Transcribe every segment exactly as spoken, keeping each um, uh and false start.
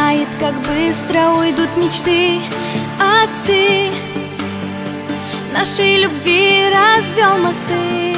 знает, как быстро уйдут мечты, а ты нашей любви развел мосты.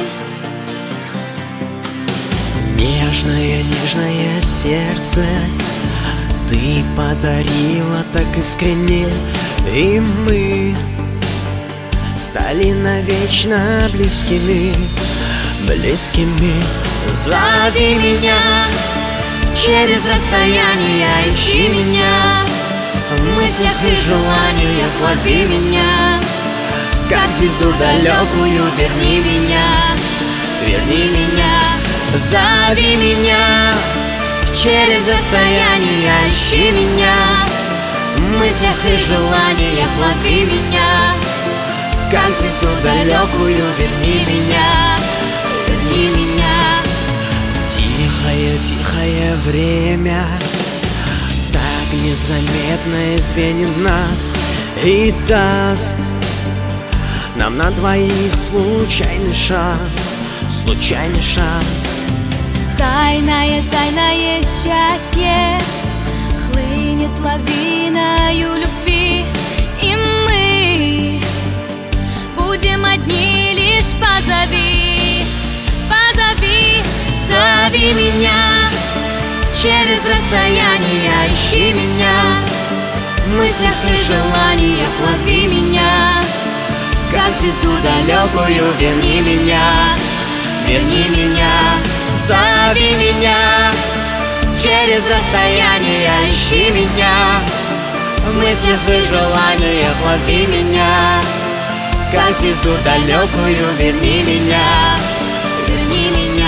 Нежное, нежное сердце ты подарила так искренне, и мы стали навечно близкими, близкими. Зови меня через расстояние, ищи меня в мыслях и желаниях, лови меня, как звезду далекую, верни меня, верни меня. Зови меня через расстояние, ищи меня в мыслях и желаниях, лови меня, как звезду далекую, верни меня, верни меня. Тихое, тихое время так незаметно изменит нас и даст нам на двоих случайный шанс, случайный шанс. Тайное, тайное счастье хлынет лавиною любви, и мы будем одни, лишь позови, позови. Зови меня через расстояние, ищи меня в мыслях и желаниях, лови меня, как звезду далекую, верни меня, верни меня. Зови меня через расстояние, ищи меня в мыслях и желаниях, лови меня, как звезду далекую, верни меня, верни меня.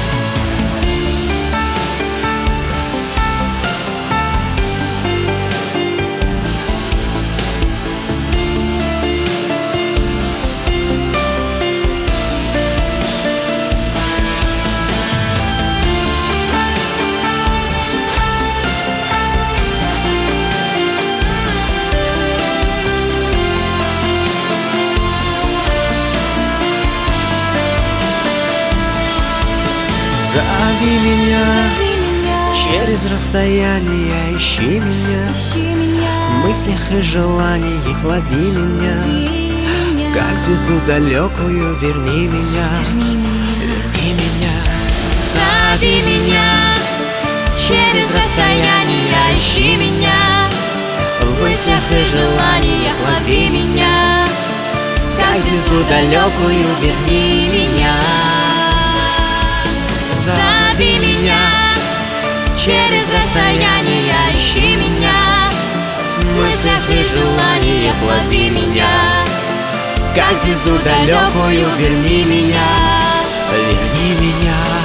Зови меня, Зови меня через расстояние, ищи меня ищи меня в мыслях и желаниях, лови меня, лови меня, как звезду далекую, верни меня, верни меня. верни меня. Зови меня через расстояние, ищи меня в мыслях и желаниях, лови меня, как звезду далекую, верни меня. Зови меня через расстояние, ищи меня в мыслях и желаниях, лови меня, как звезду далекую, верни меня, Верни меня.